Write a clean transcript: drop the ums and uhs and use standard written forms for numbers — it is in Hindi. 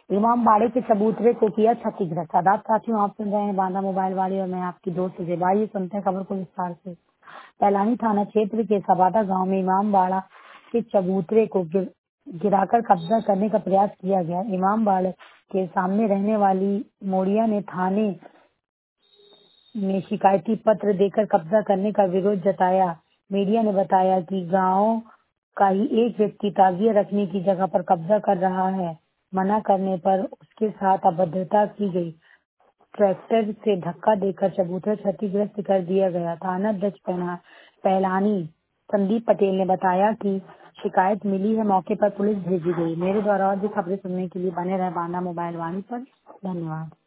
इमामबाड़े के चबूतरे को किया क्षतिग्रस्त। आदाब साथियों, आप सुन रहे हैं बांदा मोबाइल वाली और मैं आपकी दोस्त जेबा। ये सुनते हैं खबर को विस्तार से। पैलानी थाना क्षेत्र के सबादा गांव में इमामबाड़ा के चबूतरे को गिराकर कब्जा करने का प्रयास किया गया। इमामबाड़े के सामने रहने वाली मोड़िया ने थाने में शिकायती पत्र देकर कब्जा करने का विरोध जताया। मीडिया ने बताया कि गांव का ही एक व्यक्ति ताजिया रखने की जगह पर कब्जा कर रहा है। मना करने पर उसके साथ अभद्रता की गई। ट्रैक्टर से धक्का देकर चबूतरा क्षतिग्रस्त कर दिया गया। थानाध्यक्ष पैलानी संदीप पटेल ने बताया कि शिकायत मिली है, मौके पर पुलिस भेजी गई। मेरे द्वारा और भी खबरें सुनने के लिए बने रहे बांदा मोबाइल वाणी पर। धन्यवाद।